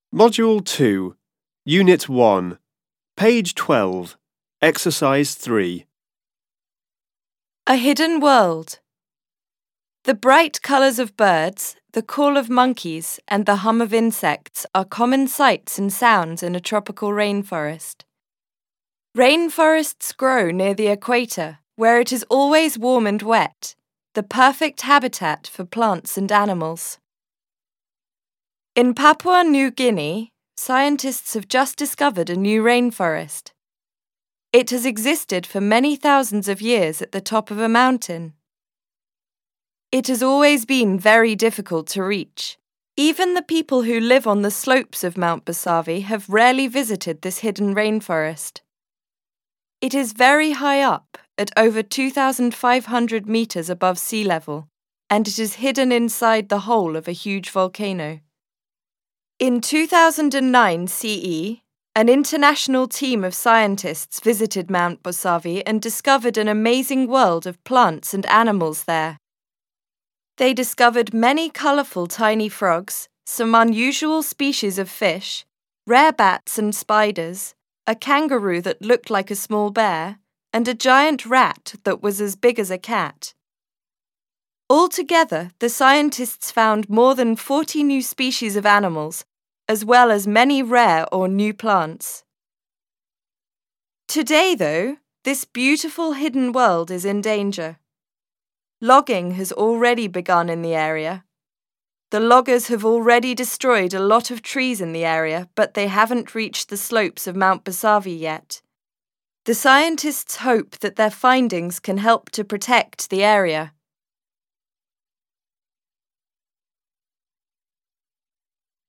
Module 2, Unit 1, page 12, Exercise 3. A hidden world. The bright colours of birds, the call of monkeys, and the hum of insects are common sights and sounds in a tropical rainforest. Rainforests grow near the equator, where it is always warm and wet, the perfect habitat for plants and animals. In Papua New Guinea, scientists have just discovered a new rainforest. It has existed for many thousands of years at the top of a mountain. It has always been very difficult to reach. Even the people who live on the slopes of Mount Bosavi have rarely visited this hidden rainforest. It is very high up, at over 2,500 meters above sea level, and it is hidden inside the hole of a huge volcano. In 2009 CE, an international team of scientists visited Mount Bosavi and discovered an amazing world of plants and animals there. They discovered many colourful tiny frogs, some unusual species of fish, rare bats and spiders, a kangaroo that looked like a small bear, and a giant rat that was as big as a cat. Altogether, the scientists found more than 40 new species of animals, as well as many rare or new plants. Today, though, this beautiful hidden world is in danger. Logging has already begun in the area. The loggers have already destroyed a lot of trees in the area, but they haven't reached the slopes of Mount Bosavi yet. The scientists hope that their findings can help to protect the area.